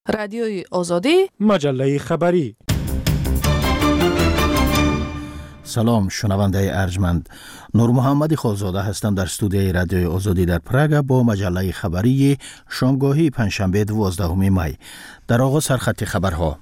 رادیوی آزادی، مجله خبری. سلام شنونده ارجمند، نور محمد خالزاده هستم در استودیوی رادیوی آزادی در پراگ با مجله خبری شامگاهی پنجشنبه 12 می. در آغاز سرخط خبرها.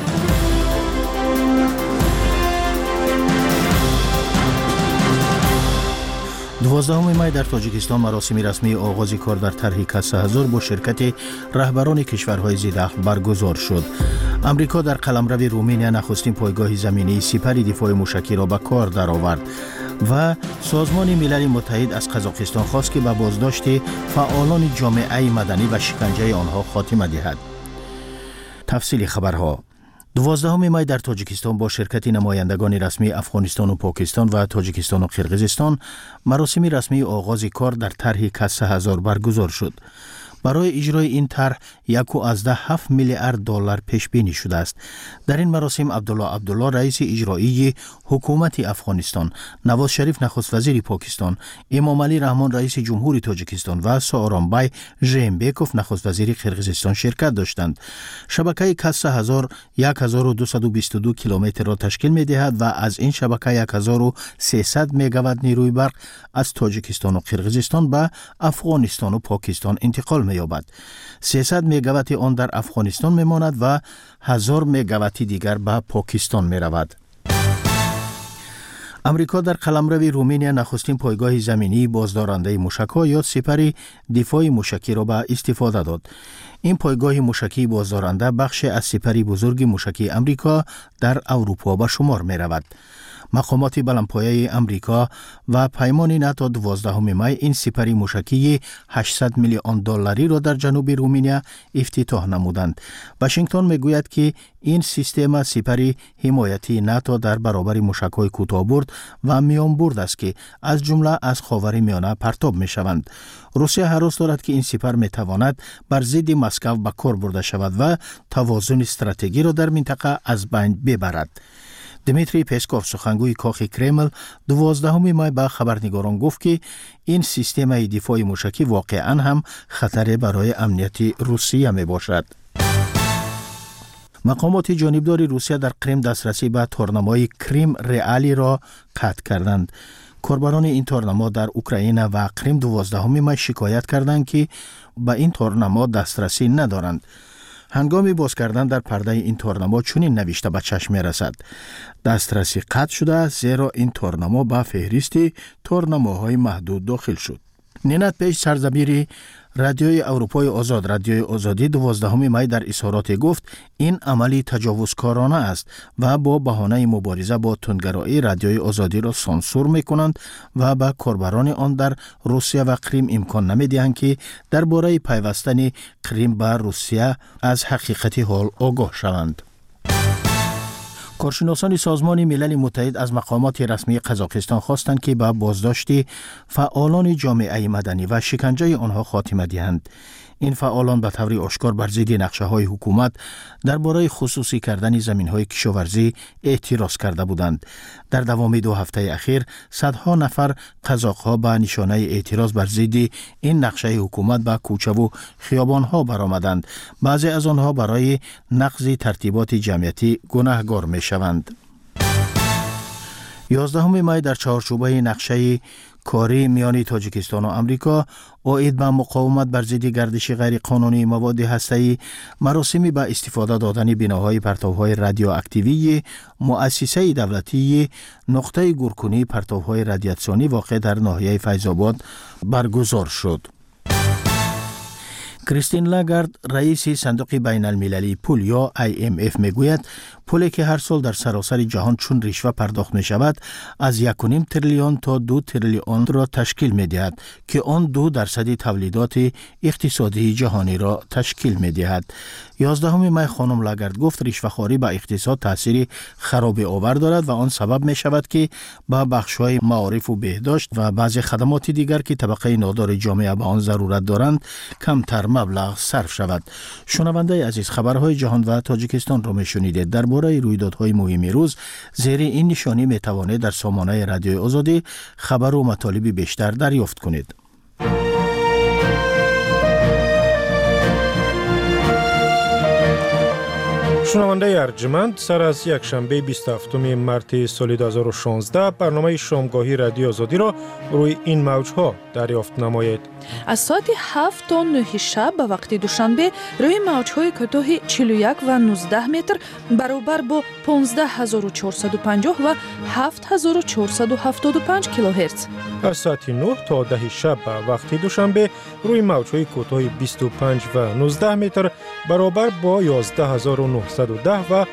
12 می در تاجیکستان مراسم رسمی آغاز کار در طرح کسه هزار با شرکت رهبران کشورهای ضددخل برگزار شد. امریکا در قلمرو رومانیا نخستین پایگاه زمینی سپر دفاع موشکی را به کار درآورد و سازمان ملل متحد از قزاقستان خواست که به بازداشت فعالان جامعه مدنی و شکنجه آنها خاتمه دهد. تفصیل خبرها. 12 می در تاجیکستان با شرکت نمایندگان رسمی افغانستان و پاکستان و تاجیکستان و قرقیزستان مراسم رسمی آغاز کار در طرح کسه هزار برگزار شد. برای اجرای این طرح 1.7 میلیارد دلار پیش بینی شده است. در این مراسم عبدالله رئیس اجرایی حکومت افغانستان، نواز شریف نخست وزیر پاکستان، امام علی رحمان رئیس جمهوری تاجیکستان و سارانبای ژئمبکوف نخست وزیر قرقیزستان شرکت داشتند. شبکه کسه هزار 1222 کیلومتر را تشکیل می دهد و از این شبکه 1300 مگاوات نیروی برق از تاجیکستان و قرقیزستان به افغانستان و پاکستان انتقال می یابد. 300 مگاوات آن در افغانستان می ماند و 1000 مگاوات دیگر به پاکستان می رود. امریکا در قلمرو رومانیا نخستین پایگاه زمینی بازدارنده موشک‌ها یا سپر دفاع موشکی را به استفاده داد. این پایگاه موشکی بازدارنده بخش از سپر بزرگ موشکی امریکا در اروپا به شمار می رود. مقامات بلندپایه امریکا و پیمان ناتو 12 می این سپر موشکی 800 میلیون دلاری را در جنوب رومانیا افتتاح نمودند. واشنگتن میگوید که این سیستم سپر حمایتی ناتو در برابر موشک‌های کوتاه‌برد و میانبرد است که از جمله از خاورمیانه پرتاب می‌شوند. روسیه هراس دارد که این سپر می‌تواند بر ضد مسکو به کار برده شود و توازن استراتژی را در منطقه از بین ببرد. دمیتری پسکوف سخنگوی کاخ کرمل 12 می به خبرنگاران گفت که این سیستم دفاع موشکی واقعا هم خطر برای امنیت روسیه می باشد. مقامات جانبدار روسیه در کرم دسترسی به تورنمای کریم رئالی را قطع کردند. کاربران این تورنما در اوکراین و کرم 12 می شکایت کردند که به این تورنما دسترسی ندارند. هنگامی باز کردن در پرده این تورنما چنین نوشته به چشم رسد: دسترسی قطع شده است زیرا این تورنما به فهرست تورنماهای محدود داخل شد. نینت پیش سرزمین رادیوی اروپای آزاد رادیوی آزادی 12 می در اظهارات گفت این عملی تجاوزکارانه است و با بهانه مبارزه با تندگرایی رادیوی آزادی را سانسور میکنند و به کاربران آن در روسیه و کریم امکان نمیدهند که درباره پیوستن کریم به روسیه از حقیقت حال آگاه شوند. کارشناسان سازمان ملل متحد از مقامات رسمی قزاقستان خواستند که به بازداشت فعالان جامعه مدنی و شکنجه آنها خاتمه دهند. این فعالان به طور آشکار بر ضد نقشه‌های حکومت درباره خصوصی کردن زمین‌های کشاورزی اعتراض کرده بودند. در دوام 2 هفته اخیر صدها نفر قزاق‌ها به نشانه اعتراض بر ضد این نقشه حکومت به کوچه و خیابان‌ها برآمدند. بعضی از آنها برای نقض ترتیبات جمعیتی گناهکار می‌شوند. 11 می در چهارچوبه نقشه کاری میان تاجیکستان و امریکا عاید به مقاومت بر ضد گردش غیر قانونی مواد هسته‌ای مراسمی به استفاده دادن بناهای پرتوهای رادیواکتیوی مؤسسه دولتی نقطه گورکنی پرتوهای رادیاسیونی واقع در ناحیه فیض‌آباد برگزار شد. کریستین لاگارد رئیس صندوق بین المللی پول یا IMF میگوید پولی که هر سال در سراسر جهان چون رشوه پرداخت می شود از 1.5 تریلیون تا 2 تریلیون را تشکیل می دهد که آن 2% تولیدات اقتصادی جهانی را تشکیل می دهد. 11 می خانم لاگارد گفت رشوه‌خواری به اقتصاد تاثیر خراب آور دارد و آن سبب می شود که به بخش‌های معارف و بهداشت و بعضی خدمات دیگر که طبقه نادار جامعه به آن ضرورت دارند کمتر مبلغ صرف شود. شنونده عزیز، خبرهای جهان و تاجیکستان را می شنیدید. درباره رویدادهای مهم روز زیر این نشانی می توانید در سامانه رادیوی آزادی خبر و مطالب بیشتر دریافت کنید. شنونده ارجمند، سر از یک شنبه 27 مارس سال 2016 برنامه شامگاهی رادیو آزادی را روی این موجها دریافت نمایید. از ساعت 7 تا 9 شب به وقت دوشنبه روی موجهای کوتاه 41 و 19 متر برابر با 15450 و 7475 کیلوهرتز. از ساعت 9 تا 10 شب به وقت دوشنبه روی موجهای کوتاه 25 و 19 متر برابر با 11910 و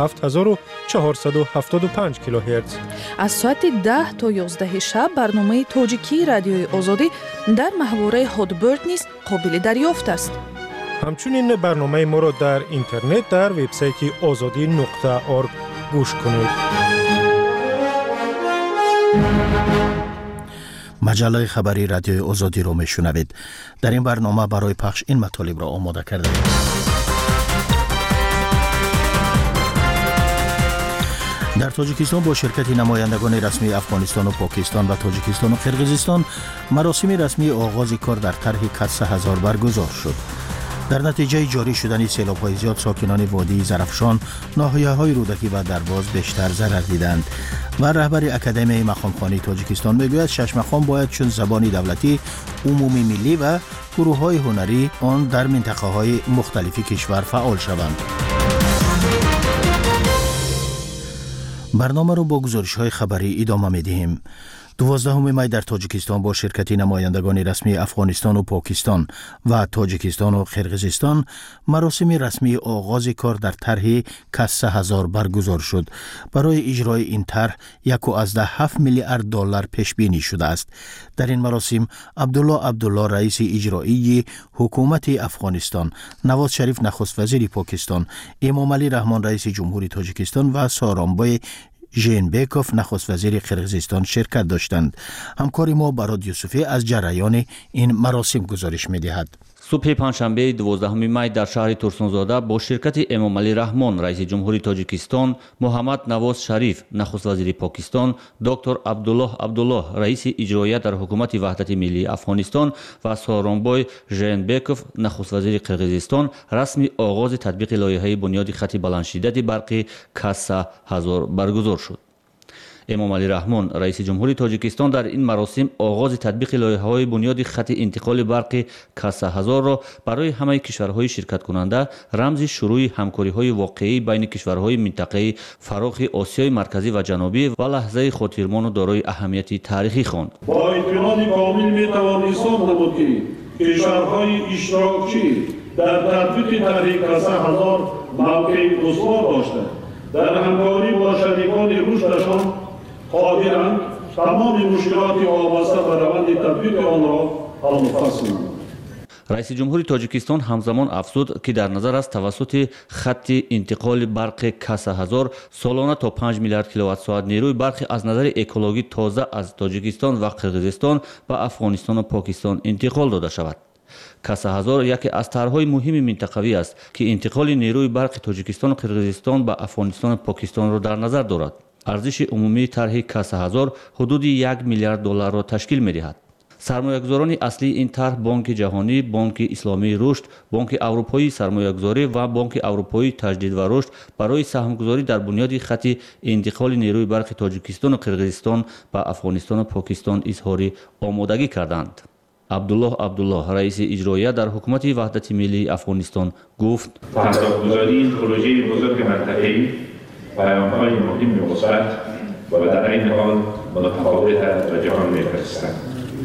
7475 کیلوهرتز. از ساعت 10 تا 11 شب برنامه تاجیکی رادیوی آزادی در محوره هادبرد نیز قابل دریافت است. همچنین برنامه ما را در اینترنت در وبسایت azadi.org گوش کنید. مجله خبری رادیوی آزادی را میشنوید. در این برنامه برای پخش این مطالب را آماده کرده ایم. در تاجیکستان با شرکت نمایندگان رسمی افغانستان و پاکستان و تاجیکستان و قرقیزستان مراسم رسمی آغاز کار در طرح کسه هزار برگزار شد. در نتیجه جاری شدن سیلاب‌های زیاد ساکنان وادی زرافشان، ناحیه‌های رودکی و درباز بیشتر ضرر دیدند و رهبر اکادمی مقامخوانی تاجیکستان میگوید 6 مقام باید چون زبان دولتی، عمومی ملی و گروه‌های هنری آن در منطقه‌های مختلف کشور فعال شوند. برنامه رو با گزارش‌های خبری ادامه می‌دهیم. 12 می در تاجیکستان با شرکت نمایندگان رسمی افغانستان و پاکستان و تاجیکستان و قرقیزستان مراسم رسمی آغاز کار در طرح کسه هزار برگزار شد. برای اجرای این طرح 1.7 میلیارد دلار پیش بینی شده است. در این مراسم عبدالله رئیس اجرایی حکومت افغانستان، نواز شریف نخست وزیر پاکستان، امام علی رحمان رئیس جمهوری تاجیکستان و سارانبای ژینبکوف نخست وزیر قرقیزستان شرکت داشتند. همکار ما براد یوسفی از جریان این مراسم گزارش می‌دهد. صبح پنجشنبه 12 می در شهر ترسونزاده با شرکت امام علی رحمان رئیس جمهوری تاجیکستان، محمد نواز شریف نخست وزیر پاکستان، دکتر عبدالله رئیس اجرایی در حکومت وحدت ملی افغانستان و سارانبای ژینبکوف نخست وزیر قرقیزستان رسمی آغاز تطبیق لایحه بنیاد خط بلندشدت برق کسه هزار برگزار شد. امام علی رحمان رئیس جمهوری تاجیکستان در این مراسم آغاز تطبیق لایحه‌های بنیاد خط انتقال برق کسه هزار را برای همه کشورهای شرکت کننده رمز شروع همکاری‌های واقعی بین کشورهای منطقه فراخ آسیای مرکزی و جنوبی و لحظه خاطرمان و دارای اهمیت تاریخی خواند. با اطمینان کامل می‌توان احساس نمود که کشورهای اشتراکی در تطبیق طرح کسه هزار موقع استوار داشتند. در همکاری با شریکان رشدشان قادرند تمام مشکلات وابسته به روند تطبیق آن را حل و فصل کنند. رئیس جمهوری تاجیکستان همزمان افزود که در نظر است توسط خط انتقال برق کسه هزار سالانه تا 5 میلیارد کیلووات ساعت نیروی برق از نظر اکولوژی تازه از تاجیکستان و قرقیزستان به افغانستان و پاکستان انتقال داده شود. کسه هزار یکی از طرح‌های مهم منطقوی است که انتقال نیروی برق تاجیکستان و قرقیزستان به افغانستان و پاکستان را در نظر دارد. ارزش عمومی طرح کسه هزار حدود 1 میلیارد دلار را تشکیل می‌دهد. سرمایه‌گذاران اصلی این طرح بانک جهانی، بانک اسلامی رشد، بانک اروپایی سرمایه‌گذاری و بانک اروپایی تجدید و رشد برای سهام‌گذاری در بنیاد خط انتقال نیروی برق تاجیکستان و قرقیزستان به افغانستان و پاکستان اظهار آمادگی کردند. عبدالله رئیس اجرایی در حکومت وحدت ملی افغانستان گفت: تحقیق‌گذاری این پروژه بزرگ منطقه‌ای پیام‌های مهم مثبت و در این حال متفاوت به جهان می‌فرستد.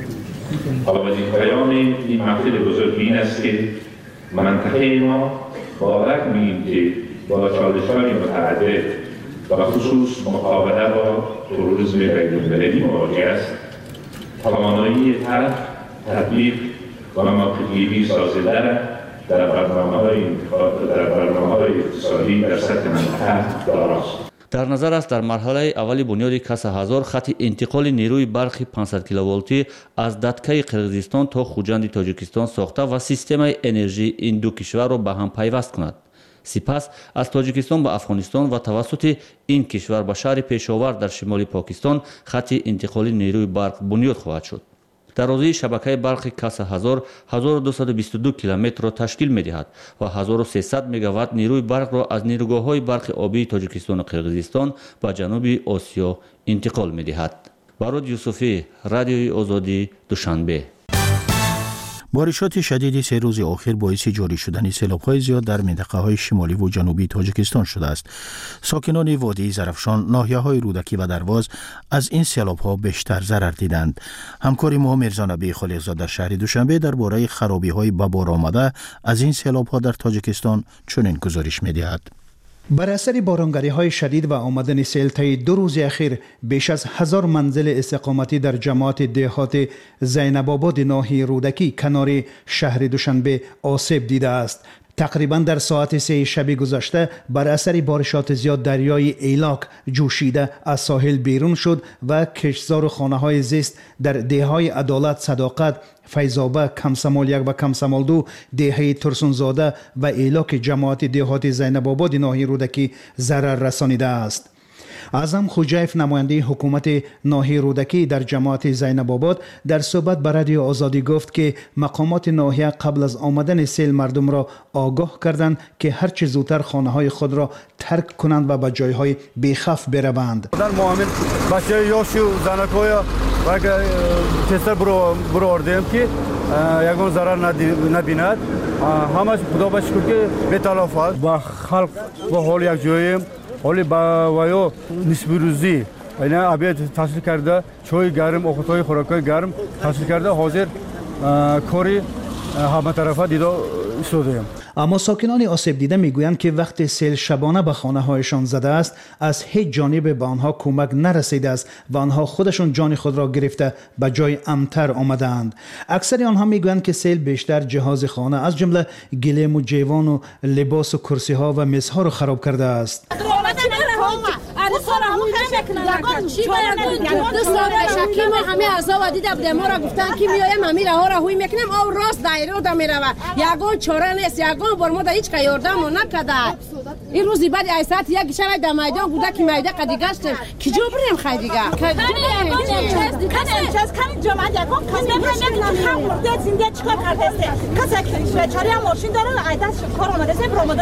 پیام این مقصد بزرگ این است که منطقه ما باور می‌کنیم که با چالش‌های متعدد و خصوص مقابله با تروریسم بین‌المللی مواجه است. توانایی تطبیق و موقع‌گیری سازنده در برنامه‌های اقتصادی در سطح منطقه داراست. در نظر است در مرحله اول بنیاد کسه هزار خط انتقال نیروی برق 500 کیلوولتی از ددکه قرقیزستان تا خوجند تاجیکستان ساخته و سیستم انرژی این دو کشور را به هم پیوست کند. سپس از تاجیکستان به افغانستان و توسط این کشور به شهر پیشاور در شمال پاکستان خط انتقال نیروی برق بنیاد خواهد شد. дарозии шабакаи барқи Каса ҳазор 1222 километрро ташкил медиҳад ва 1300 мегаватт нерӯи барқро аз нерӯгоҳҳои барқи обии Тоҷикистону Қирғизистон ба ҷануби Осиё интиқол медиҳад. барод Юсуфӣ, Радиои Озодӣ, Душанбе. بارشات شدید سه روز آخر باعث جاری شدن سیلاب‌های زیاد در منطقه‌های شمالی و جنوبی تاجیکستان شده است. ساکنان وادی زرفشان، ناحیه‌های رودکی و درواز از این سیلاب‌ها بیشتر ضرر دیدند. همکار ما میرزا نبی خالقزاده در شهر دوشنبه درباره خرابی‌های به بار آمده از این سیلاب‌ها در تاجیکستان چنین گزارش می‌دهد. بر اثر بارانگری‌های شدید و آمدن سیل طی 2 روز اخیر بیش از 1000 منزل استقامتی در جماعت دهات زینب آباد ناحیه رودکی کنار شهر دوشنبه آسیب دیده است. تقریبا در ساعت 3 شب گذشته بر اثر بارشات زیاد دریای ایلاک جوشیده از ساحل بیرون شد و کشتزار خانه‌های زیست در دهه‌های عدالت، صداقت، فیضابه، کمسمال 1 و کمسمال 2، دهه ترسونزاده و ایلاک جماعت دهات زینب آباد ناحیه رودکی ضرر رسانیده است. اعظم خوجایف نماینده حکومت ناحیه رودکی در جماعت زینب آباد در صحبت با رادیو آزادی گفت که مقامات ناحیه قبل از آمدن سیل مردم را آگاه کردند که هر چه زودتر خانه‌های خود را ترک کنند و به جایهای بی‌خوف بروند. در معامل بچه یاشو زنکای و تستر برو آوردیم که یگان ضرر نبیند. همش خدا بشکر که به تلافات و خلق و حال یک جاییم حالی با ویا نسبی روزی یعنی ابیات تحصیل کرده چای گرم اوقاتهای خوراکای گرم تحصیل کرده حاضر کاری همه طرفه دیده شدیم. اما ساکنان آسیب دیده میگویند که وقتی سیل شبانه به خانه‌هایشان زده است از هیچ جانب به آنها کمک نرسیده است و آنها خودشون جان خود را گرفته به جای امن‌تر آمدند. اکثر آنها میگویند که سیل بیشتر جهاز خانه از جمله گلیم و جیوان و لباس و کرسی‌ها و میزها را خراب کرده است. همه اعضا دیدم دما را گفتن که میایم همین راه را هوی میکنیم او راست دایره و میرود یگان چاره نیست یگان بر ما هیچ که یاردم نکرده. این روزی بعد ایسات یک شب در میدان بوده که میدان قدی گشتیم کی جو بریم خیلی دیگه کانی جمعه یگان کس ببریم هم مرده زنده چیکار کرده کس شچاری هم ماشین داره ایداش کار اومده برآمده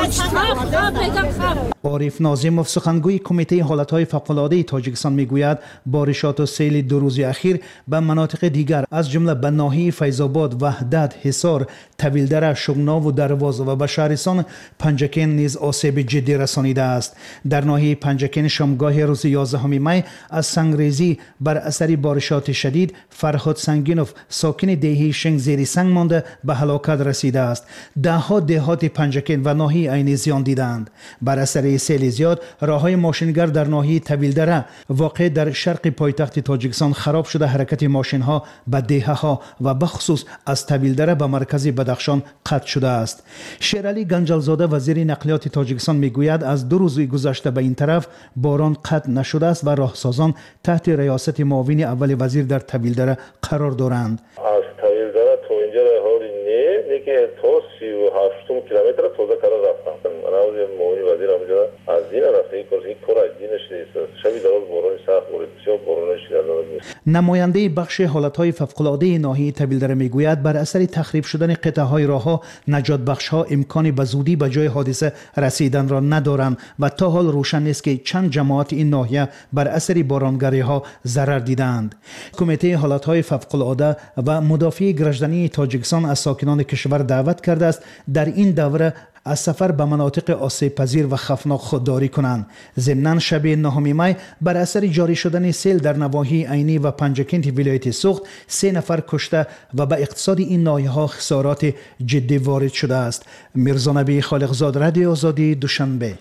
یک عارف ناظموف سخنگوی کمیته حالت‌های فوق‌العاده تاجیکستان میگوید بارشات و سیل 2 روز اخیر به مناطق دیگر از جمله به ناحیه فیض‌آباد، وحدت، حصار، طویلدره، شغنا و دروازه و به شهرستان پنجکین نیز آسیب جدی رسانیده است. در ناحیه پنجکین شامگاه روز 11 می از سنگریزی بر اثر بارشات شدید فرهاد سنگینوف ساکن دهه شنگ زیر سنگ مانده به هلاکت رسیده است. دهها دهات پنجکین و ناحیه عین زیان دیدند. بر اثر سیل زیاد راههای ماشینگر در ناحیه طویلدره واقع در شرق پایتخت تاجیکستان خراب شده حرکت ماشین‌ها به دهه‌ها و بخصوص از طویلدره به مرکز بدخشان قطع شده است. شیرعلی گنجلزاده وزیر نقلیات تاجیکستان میگوید از 2 روز گذشته به این طرف باران قطع نشده است و راهسازان تحت ریاست معاون اول وزیر در طویلدره قرار دارند. از طویلدره تا اینجا حالی نه که تا 38 کیلومتر تازه کار رفتم. من معاون وزیر آمده از این رفته این کار از دینش نیست. شبی دراز باران سخت بود. بسیار باران شدید. نماینده بخش حالت‌های فوق‌العاده ناحیه طویلدره میگوید بر اثر تخریب شدن قطعه‌های راه‌ها نجات بخش‌ها امکانی به زودی به جای حادثه رسیدن را ندارند و تا حال روشن نیست که چند جماعت این ناحیه بر اثر بارانگری‌ها ضرر دیدند. کمیته حالت‌های فوق‌العاده و مدافع گرجدنی تاجیکستان از ساکنان کشور دعوت کرده است در این دوره از سفر به مناطق آسیب پذیر و خطرناک خودداری کنند. ضمناً شب 9 می بر اثر جاری شدن سیل در نواحی عینی و پنجکین ولایت سوخت 3 نفر کشته و به اقتصاد این ناحیه‌ها خسارات جدی وارد شده است. میرزا نبی خالقزاده، رادیو آزادی، دوشنبه.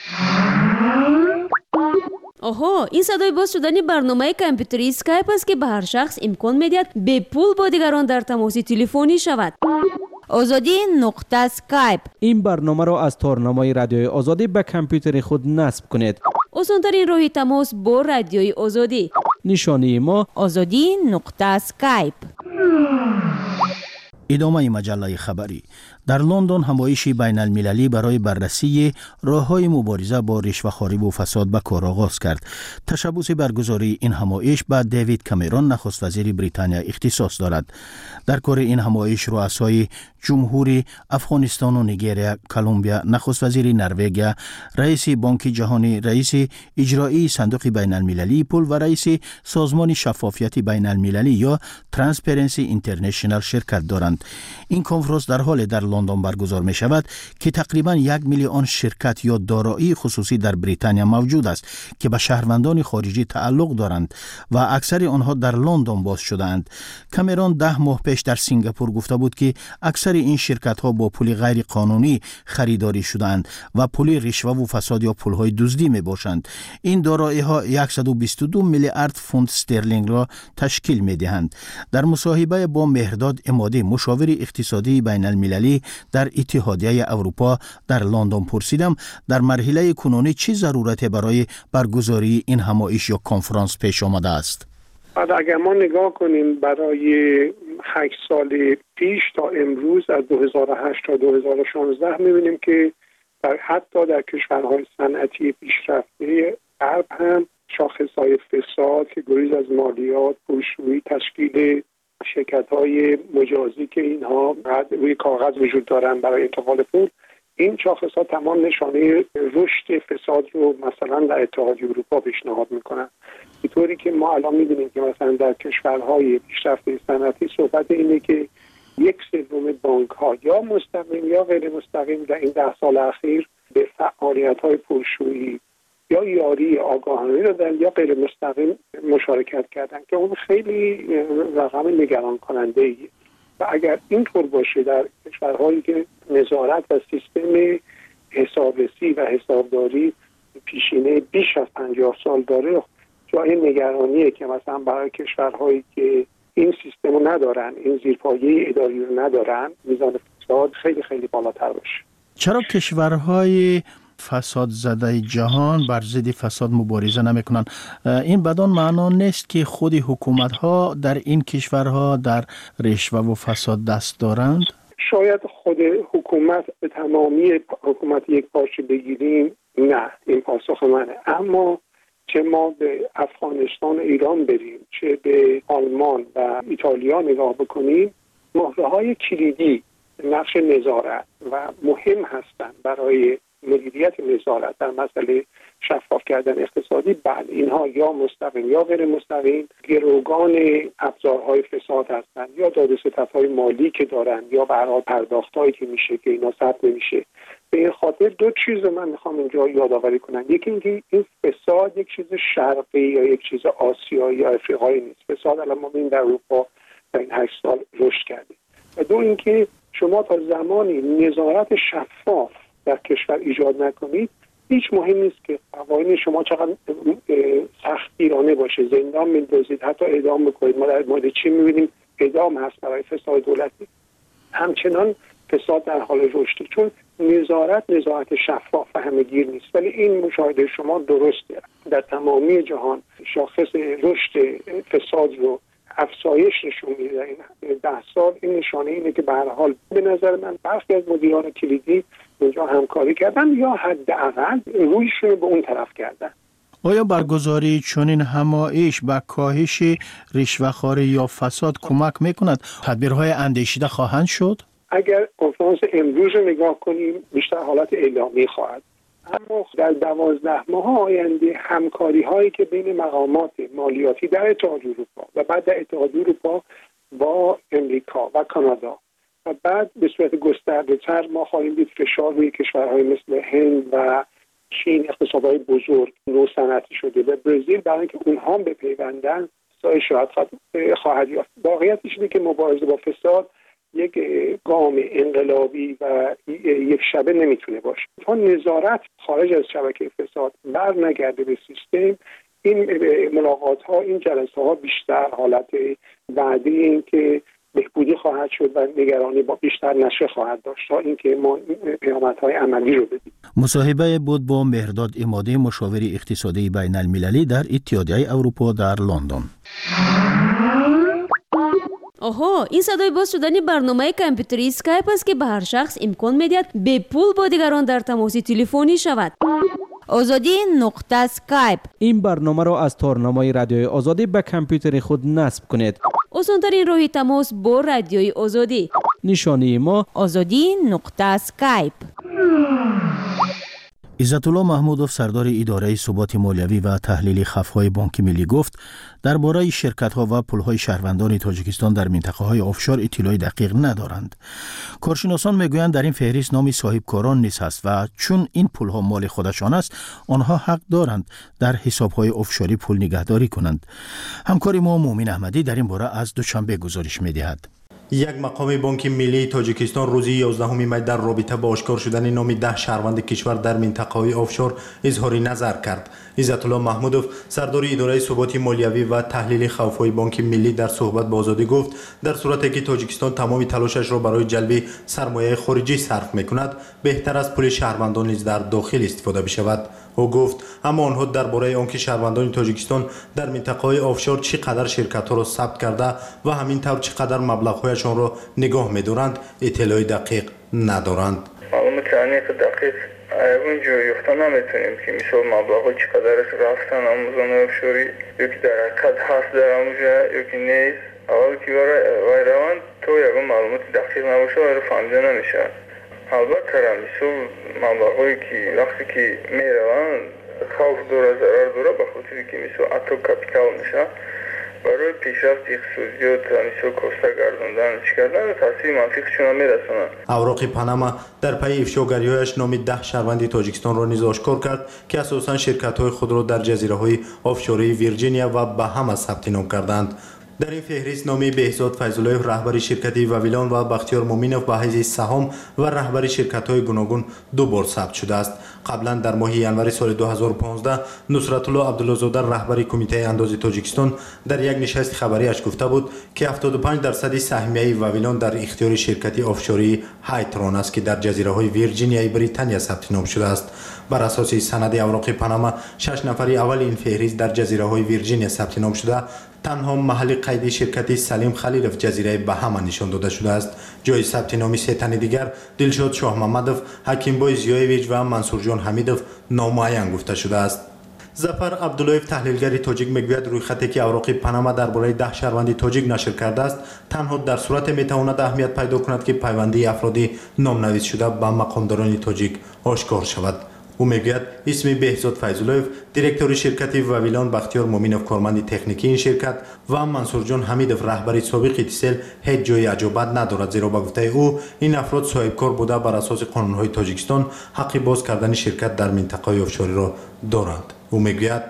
آها، این صدای باز شدن برنامه کامپیوتری اسکایپ است که به هر شخص امکان می‌دهد به پول با دیگران در تماس تلفنی شود. azadi.skype این برنامه را از تارنمای رادیوی آزادی به کامپیوتر خود نصب کنید. آسان‌ترین راه تماس با رادیوی آزادی. نشانی ما azadi.skype. ادامه مجله خبری. در لندن همایشی بین المللی برای بررسی راه‌های مبارزه با رشوه‌خواری و فساد به کار آغاز کرد. تشبث برگزاری این همایش به دیوید کامرون نخست وزیر بریتانیا اختصاص دارد. در کار این همایش رؤسای جمهوری افغانستان و نیگریا، کلمبیا، نخست وزیر نروژ، رئیس بانک جهانی، رئیس اجرایی صندوق بین المللی پول و رئیس سازمان شفافیت بین المللی یا ترانسپرنسی اینترنشنال شرکت دارند. این کنفرانس در حال در لندن برگزار می شود که تقریبا 1 میلیون شرکت یا دارایی خصوصی در بریتانیا موجود است که به شهروندان خارجی تعلق دارند و اکثر آنها در لندن باز شدند. کامرون 10 ماه پیش در سنگاپور گفته بود که اکثر این شرکت ها با پول غیر قانونی خریداری شدند و پول رشوه و فساد یا پول های دزدی می باشند. این دارایی ها 122 میلیارد پوند استرلینگ را تشکیل می دهند. در مصاحبه با مهرداد عمادی، مشاور اقتصادی بین المللی در اتحادیه اروپا در لندن پرسیدم در مرحله کنونی چه ضرورت برای برگزاری این همایش یا کنفرانس پیش آمده است؟ اگر ما نگاه کنیم برای 8 سال پیش تا امروز از 2008 تا 2016 می‌بینیم که حتی در کشورهای صنعتی پیشرفته غرب هم شاخص‌های فساد که گریز از مالیات، پولشویی، تشکیل شرکت‌های مجازی که اینها روی کاغذ وجود دارن برای انتقال پول، این شاخص‌ها تمام نشانه رشد فساد رو مثلا در اتحادیه اروپا پیشنهاد می‌کنن. اینطوری که ما الان می‌بینیم که مثلا در کشورهای پیشرفته صنعتی صحبت اینه که 1/3 بانک‌ها یا مستقیم یا غیر مستقیم در این 10 سال اخیر به فعالیت‌های پولشویی یا یاری آگاهانه دادن یا غیر مستقیم مشارکت کردن که اون خیلی رقم نگران کننده ایه. و اگر اینطور باشه در کشورهایی که نظارت و سیستم حسابرسی و حسابداری پیشینه بیش از 50 سال داره، جای نگرانیه که مثلا برای کشورهایی که این سیستم رو ندارن، این زیرپایه اداری رو ندارن، میزان فساد خیلی خیلی بالاتر باشه. چرا کشورهای فساد زده جهان بر ضد فساد مبارزه نمیکنن؟ این بدان معنا نیست که خود حکومت ها در این کشورها در رشوه و فساد دست دارند؟ شاید خود حکومت به تمامی حکومت یک پارچه بگیریم، نه، این پاسخ منه. اما چه ما به افغانستان و ایران بریم، چه به آلمان و ایتالیا نگاه بکنیم، مهره‌های کلیدی نقش نظارت و مهم هستند برای مدیریت نظارت در مسئله شفاف کردن اقتصادی. بعد اینها یا مستقیم یا غیر مستقیم گروگان ابزارهای فساد هستند، یا دادوستدهای مالی که دارن، یا به هر حال پرداختایی که میشه که اینا ثبت نمیشه. به این خاطر دو چیز رو من میخوام اینجا یادآوری کنم. یکی اینکه این فساد یک چیز شرقی یا یک چیز آسیایی یا افریقایی نیست. فساد الان ما در اروپا در این 8 سال رشد کرده. و دو اینکه شما تا زمانی نظارت شفاف در کشور ایجاد نکنید، هیچ مهم نیست که قوانین شما چقدر سختگیرانه باشه، زندان میندازید، حتی اعدام بکنید. ما در مورد چین میبینیم اعدام هست برای فساد دولتی. همچنان فساد در حال رشده، چون نظارت شفاف و همه‌گیر نیست. ولی این مشاهده شما درسته، در تمامی جهان شاخص رشد فساد رو افزایش نشون میده در این 10 سال. این نشانه اینه که به هر حال به نظر من برخی از مدیران کلیدی اونجا همکاری کردن یا حداقل رویشون به اون طرف کردن. آیا برگزاری چنین همایش به کاهش رشوه‌خواری یا فساد کمک میکند؟ تدبیرهای اندیشیده خواهند شد؟ اگر کنفرانس امروز رو نگاه کنیم بیشتر حالت اعلامی خواهد، اما در 12 ماه آینده همکاری هایی که بین مقامات مالیاتی در اتحادیه اروپا و بعد در اتحادیه اروپا با امریکا و کانادا و بعد به صورت گسترده تر ما خواهیم دید فشار روی کشورهای مثل هند و چین، اقتصادهای بزرگ نوصنعتی شده و برزیل، برای اینکه اونها به پیوندن شاید خواهد یافت. واقعیتش اینه که مبارزه با فساد یک گام انقلابی و یک شبه نمیتونه باشه. تا نظارت خارج از شبکه فساد بر نگرده به سیستم، این ملاقات ها، این جلسه ها بیشتر حالت وعده این که بهبودی خواهد شد و نگرانی با بیشتر نشه خواهد داشت تا اینکه ما پیامدهای عملی رو بدیم. مصاحبه بود با مهرداد عمادی، مشاور اقتصادی بین المللی در اتحادیه اروپا در لندن. آها، این صدای باز شدن برنامه کامپیوتری اسکایپ است که به هر شخص امکان میدهد به پول با دیگران در تماس تلفنی شود. آزادی نقطه اسکایپ. این برنامه را از تارنمای رادیوی آزادی به کامپیوتر خود نصب کنید. آسان‌ترین راه تماس با رادیوی آزادی. نشانی ما آزادی نقطه اسکایپ. عزت‌الله محمودوف سردار اداره ثبات مالیوی و تحلیل خف‌های بانک ملی گفت درباره شرکت‌ها و پول‌های شهروندان تاجیکستان در منطقه‌های آفشور اطلاع دقیق ندارند. کارشناسان میگویند در این فهرست نام صاحبکاران نیست است و چون این پول‌ها مال خودشان است آنها حق دارند در حساب‌های آفشوری پول نگهداری کنند. همکار ما مومن احمدی در این باره از دوشنبه گزارش می‌دهد. یک مقام بانک ملی تاجیکستان روزی 11 می در رابطه با آشکار شدن نام 10 شهروند کشور در منطقه‌های آفشور اظهار نظر کرد. عزت‌الله محمودوف سردار اداره ثبات مالیوی و تحلیل خوف‌های بانک ملی در صحبت با آزادی گفت در صورتی که تاجیکستان تمام تلاشش را برای جلب سرمایه خارجی صرف می‌کند بهتر است پول شهروندان نیز در داخل استفاده بشود. او گفت اما آنها درباره آنکه شهروندان تاجیکستان در منطقه‌های آفشور چقدر شرکت‌ها را ثبت کرده و همین طور چقدر مبلغ‌هایشان را نگاه می‌دارند اطلاع دقیق ندارند. معلومات دقیق اونجا یافته نمیتونیم که مثلا مبلغ چقدرش رفتن آموزان آفشوری یکی در حقیقت هست در آموزا یکی نیست. اول که وای روان تو یکم معلومات دقیق نباشه وای فهمیده نمیشه. البته مثلا مبلغی که وقتی که میروان خوف داره ضرر داره به خاطری که مثلا اتو کپیتال میشه برای پیشرفت اقتصادیات مثلا کوسته گرداندن کردن تاثیر منفی چون میرسونه. اوراق پاناما در پی افشاگری‌هایش نام 10 شهروند تاجیکستان را نیز آشکار کرد که اساساً شرکت‌های خود را در جزیره‌های آفشوری ویرجینیا و بهاما ثبت نام کردند. در این فهرست نام بهزاد فیض‌الله رهبر شرکت واویلان و بختیار مومینوف به حیث سهام و رهبر شرکت‌های گوناگون دو بار ثبت شده است. قبلا در ماه ینوری سال 2015 نصرت الله عبدالله‌زاده رهبر کمیته انداز تاجیکستان در یک نشست خبریش گفته بود که 75% سهمیه واویلان در اختیار شرکت آفشوری هایتران است که در جزیره‌های ویرجینیا بریتانیا ثبت نام شده است. بر اساس سند اوراق پاناما 6 نفر اول این فهرست در جزیره‌های ویرجینیا ثبت نام شده. تنها محل قیدی شرکت سلیم خلیلوف جزیره بهاما نشان داده شده است. جای ثبت نام سه تن دیگر دلشاد شاه محمدوف، حکیم بای زیایویچ و منصور جان حمیدوف نامعین گفته شده است. ظفر عبداللهیف تحلیلگر تاجیک میگوید روی خطی که اوراق پاناما درباره 10 شهروند تاجیک نشر کرده است تنها در صورت میتواند اهمیت پیدا کند که پیوندی افرادی نامنویس شده به مقامداران تاجیک آشکار شود. او میگوید اسم بهزاد فیض‌الله دیرکتور شرکت واویلان، بختیار مومینوف کارمند تکنیکی این شرکت و منصور جان حمیدوف رهبر سابق ایتیسل هیچ جای عجابت ندارد، زیرا به گفته او این افراد صاحبکار بوده بر اساس قانون‌های تاجیکستان حق باز کردن شرکت در منطقه آفشوری را دارند. او میگوید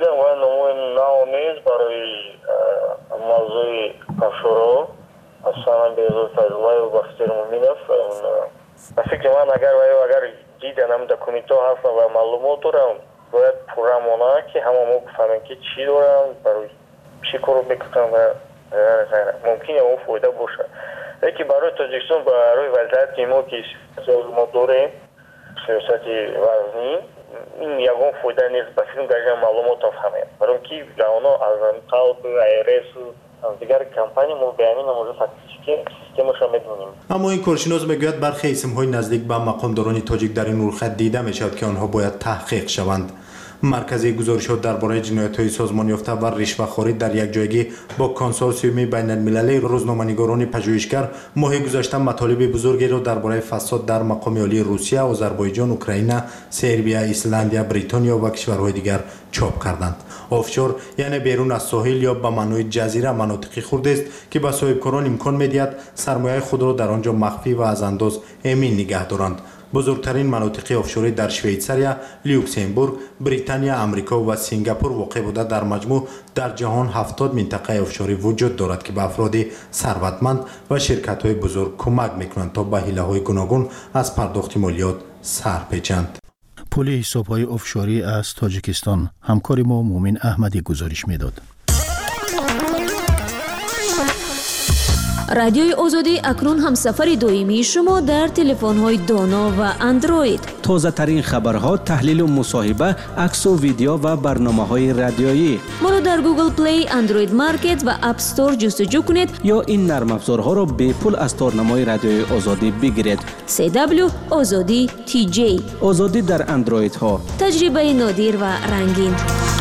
برای موضوع آفشور اصلا بهزاد فیض‌الله و بختیار مومینوف فکر من اگر دیدنم دکومنت‌ها هست و معلومات دارم باید پورا مونه که همه ما بفهمیم که چی دارم برای چی کارو بکنم و ممکنه اون فایده باشه. لیکن برای تاجیکستان برای وضعیت ما که ما داریم سیاست وزنی این یکم فایده نیست به فیلم گرگم معلومات فهمیم برای که جوانا از قلب ایرس دیگر کمپانی ما به همین موضوع فکتیکی سیستمش را میدونیم. اما این کارشناس میگوید برخی اسم‌های نزدیک به مقامداران تاجیک در این رویخط دیده میشود که آنها باید تحقیق شوند. مرکز گزارشات درباره جنایت‌های سازمان یافته و رشوه‌خواری در یک جایگی با کنسورسیوم بین‌المللی روزنامه‌نگاران پژوهشگر ماه گذشته مطالب بزرگی را درباره فساد در مقام عالی روسیه، آذربایجان، اوکراین، سربیا، ایسلندیا، بریتانیا و کشورهای دیگر چاپ کردند. آفشور یعنی بیرون از ساحل یا به معنای جزیره مناطقی خرد است که به صاحبکاران امکان می‌دهد سرمایه خود را در آنجا مخفی و از انداز امین نگه دارند. بزرگترین مناطق آفشوری در شویتساریا، لوکزامبورگ، بریتانیا، آمریکا و سنگاپور واقع بوده. در مجموع در جهان 70 منطقه آفشوری وجود دارد که به افراد ثروتمند و شرکت‌های بزرگ کمک می‌کنند تا به حیله‌های گوناگون از پرداخت مالیات سر پیچند. پول حساب‌های آفشوری از تاجیکستان همکار ما مومن احمدی گزارش می‌داد. رادیوی آزادی اکنون هم سفر دائمی شما در تلفن‌های دانا و اندروید. تازه ترین خبرها، تحلیل و مصاحبه، عکس و ویدیو و برنامه‌های رادیویی. ما رو در گوگل پلی، اندروید مارکت و اپ استور جستجو کنید یا این نرم افزارها رو به پول از تارنمای رادیوی آزادی بگیرید. CW آزادی TJ. آزادی در اندروید ها. تجربه نادر و رنگین.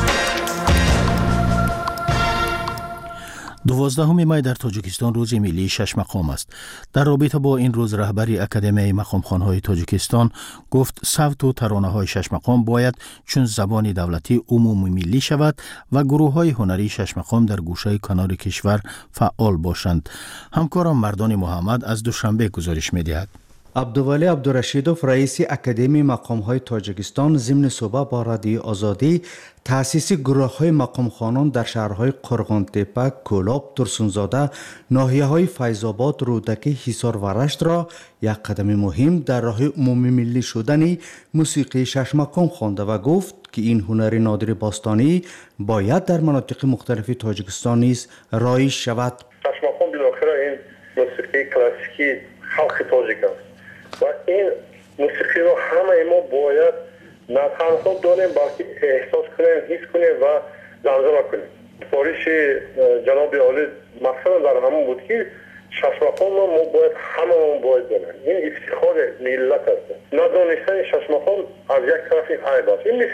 12 می در تاجیکستان روز ملی 6 مقام است. در رابطه با این روز رهبری اکادمی مقامخوان‌های تاجیکستان گفت صوت و ترانه‌های 6 مقام باید چون زبان دولتی عمومی ملی شود و گروه‌های هنری 6 مقام در گوشه کنار کشور فعال باشند. همکارم مردان محمد از دوشنبه گزارش می‌دهد. عبدالولی عبدالرشیدوف رئیس اکادمی مقام‌های تاجیکستان ضمن صحبت با رادیو آزادی تأسیس گروه‌های مقامخوانان در شهرهای قرغان‌تپه، کولاب، ترسونزاده، ناحیه‌های فیض‌آباد، رودکی، حصار و رشت را یک قدم مهم در راه عمومی ملی شدن موسیقی 6 مقام خوانده و گفت که این هنر نادر باستانی باید در مناطق مختلف تاجیکستان نیز رایج شود. 6 مقام بالاخره این موسیقی کلاسیکی خلق تاجیک است و این موسیقی رو همه ما باید نه تنها داریم بلکه احساس کنیم، حس کنیم و لمس کنیم. سفارش جناب عالی مقصد در همون بود که 6 مقام ما باید همه باید داریم. این افتخار ملت است. ندانستن 6 مقام از یک طرف عیب است. این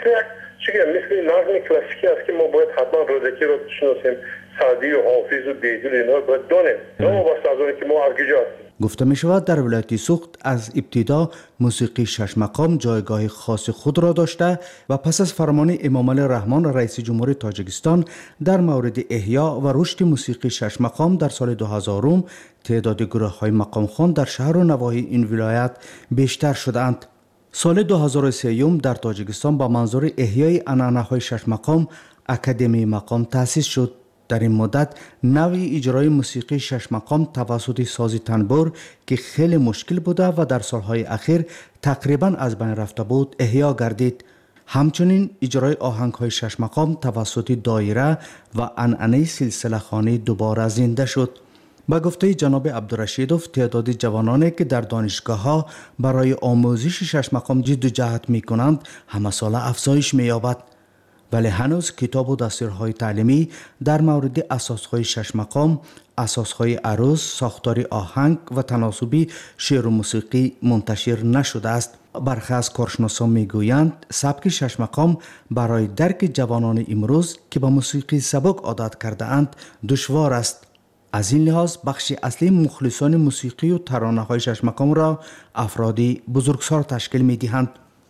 مثل نظم کلاسیکی است که ما باید حتما رودکی رو بشناسیم، سعدی و حافظ و بیجل اینا رو باید دانیم. نه واسه از اون که ما از کجا هستیم. گفته می شود در ولایت سوخت از ابتدا موسیقی 6 مقام جایگاه خاص خود را داشته و پس از فرمان امام علی رحمان رئیس جمهور تاجیکستان در مورد احیا و رشد موسیقی 6 مقام در سال 2000 تعداد گروه‌های مقام خوان در شهر و نواحی این ولایت بیشتر شدند. سال 2003 در تاجیکستان با منظور احیای عنعنه‌های 6 مقام اکادمی مقام تأسیس شد. در این مدت نوع اجرای موسیقی 6 مقام توسط ساز تنبور که خیلی مشکل بوده و در سالهای اخیر تقریبا از بین رفته بود احیا گردید. همچنین اجرای آهنگ‌های 6 مقام توسط دایره و عنعنه سلسله خوانی دوباره زنده شد. با گفته جناب عبدالرشیدوف تعداد جوانانی که در دانشگاه‌ها برای آموزش 6 مقام جد و جهد می‌کنند همه ساله افزایش می‌یابد. ولی هنوز کتاب و دستورهای تعلیمی در مورد اساسهای 6 مقام، اساسهای عروض، ساختار آهنگ و تناسبی شعر و موسیقی منتشر نشده است. برخی از کارشناسان میگویند سبک 6 مقام برای درک جوانان امروز که به موسیقی سبک عادت کرده اند دشوار است. از این لحاظ بخش اصلی مخلصان موسیقی و ترانه‌های 6 مقام را افرادی بزرگسال تشکیل می‌دهند.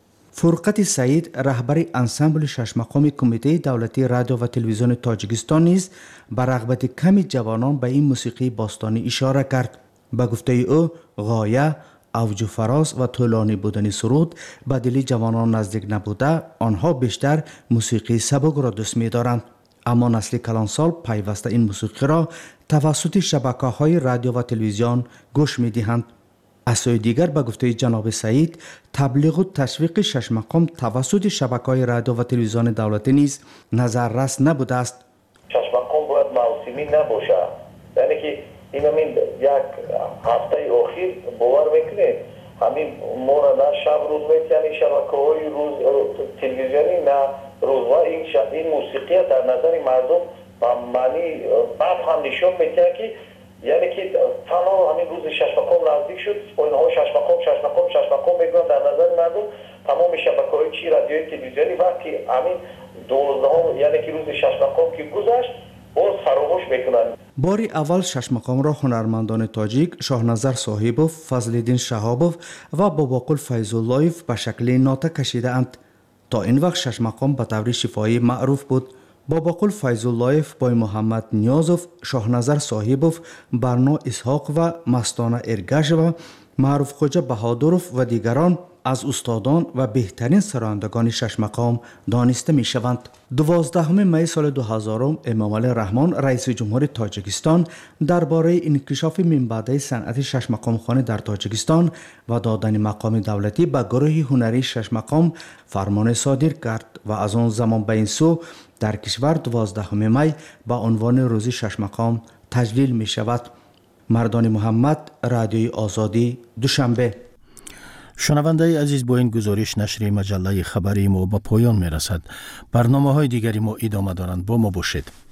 فرقت سعید رهبر انسامبل 6 مقام کمیته دولتی رادیو و تلویزیون تاجیکستان نیز به رغبت کمی جوانان به این موسیقی باستانی اشاره کرد. به گفته او غایه، اوج و فراز و طولانی بودن سرود به دل جوانان نزدیک نبوده، آنها بیشتر موسیقی سبک را دوست می‌دارند. اما نسل کلانسال پیوسته این موسیقی را توسط شبکه‌های رادیو و تلویزیون گوش می‌دهند. از سوی دیگر به گفته جناب سعید تبلیغ و تشویق 6 مقام توسط شبکه‌های رادیو و تلویزیون دولتی نیز نظررس نبوده است. 6 مقام باید موسمی نباشه، یعنی که این یک هفته اخیر باور میکنید همین ما را نه شب روز میتونی شبکه‌های روز تلویزیونی نه روزها این موسیقی در نظر مردم و معنی بعد هم نشون میده که یعنی که تنها همین روز 6 مقام نزدیک شد، اینها 6 مقام میگن در نظر مردم تمام شبکه‌های چی رادیویی تلویزیونی وقتی همین 12 یعنی که روز 6 مقام که گذشت باز فراموش میکنن. باری اول 6 مقام را هنرمندان تاجیک شاهنظر صاحبوف، فضل‌الدین شهابوف و باباقل فیض‌اللهیف به شکل ناته کشیده اند. تا این وقت 6 مقام به طور شفاهی معروف بود. باباقل فیض‌اللهیف، بای محمد نیازوف، شاهنظر صاحبوف، برنا اسحاق و مستانه ارگش و معروف خوجه بهادروف و دیگران از استادان و بهترین سرایندگان 6 مقام دانسته می شوند. 12 می سال 2000 امام علی رحمان رئیس جمهور تاجیکستان درباره انکشاف من بعد صنعت 6 مقام خوانی در تاجیکستان و دادن مقام دولتی به گروه هنری 6 مقام فرمان صادر کرد و از آن زمان به این سو در کشور 12 می به عنوان روز 6 مقام تجلیل می شود. مردان محمد، رادیوی آزادی، دوشنبه. شنونده عزیز، با این گزارش نشر مجله خبری ما به پایان می رسد. برنامه های دیگری ما ادامه دارند. با ما باشید.